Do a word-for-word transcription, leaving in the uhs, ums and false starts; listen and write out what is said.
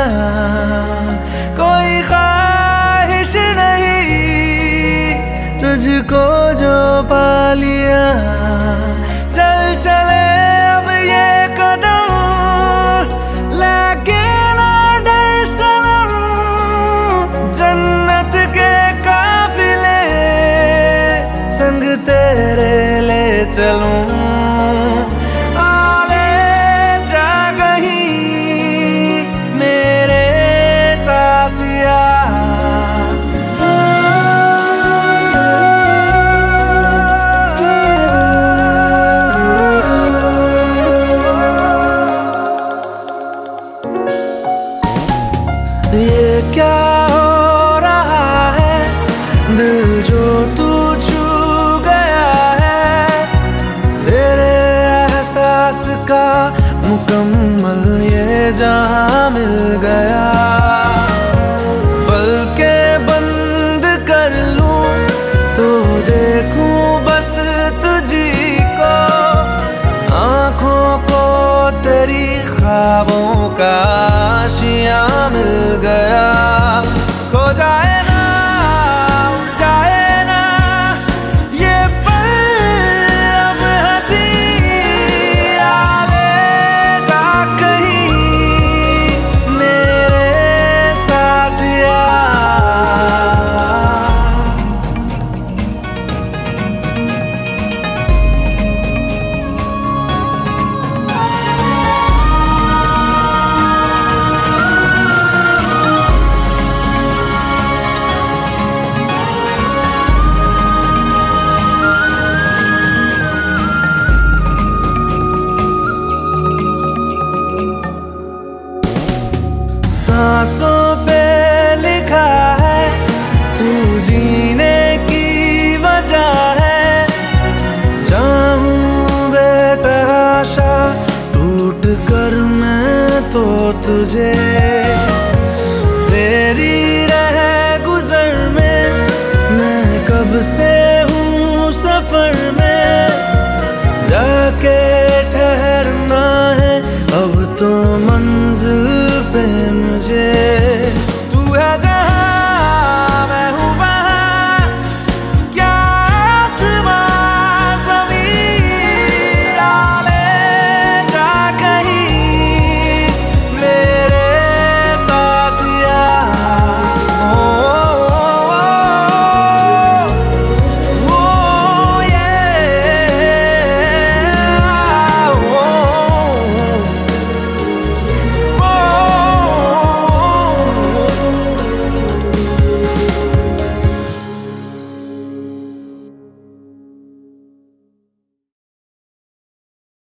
कोई ख्वाहिश नहीं तुझको जो पा लिया। चल चले अब ये कदम, लेके ना डर सनम, जन्नत के काफिले संग तेरे ले चलूं। ये क्या हो रहा है, दिल जो तू छू गया है, तेरे एहसास का मुकम्मल ये जहां मिल गया। पलकें बंद कर लूं तो देखूं बस तुझी को, आंखों को तेरी ख्वाबों का आशियां मिल गया। खो जाए ना उड़ जाए ना ये पल अब हंसी, आले जा कहीं मेरे साथ सांसों पे लिखा है तू जीने की वजह है। चाहूं बेतहाशा टूट कर मैं तो तुझे, तेरी रह गुजर में मैं कब से हूँ सफर में, जाके ठहरना है अब तो